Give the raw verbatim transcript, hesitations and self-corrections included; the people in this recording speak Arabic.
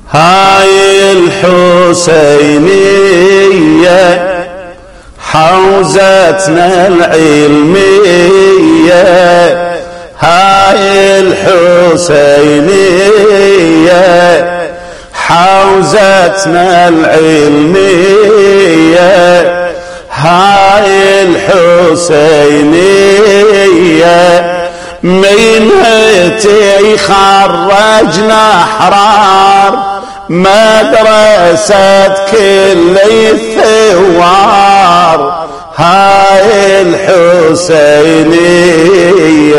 هاي الحسينية حوزتنا العلمية، هاي الحسينية حوزتنا العلمية، هاي الحسينية منها تخرجنا أحرار مدرسة كل الثوار، هاي الحسينية.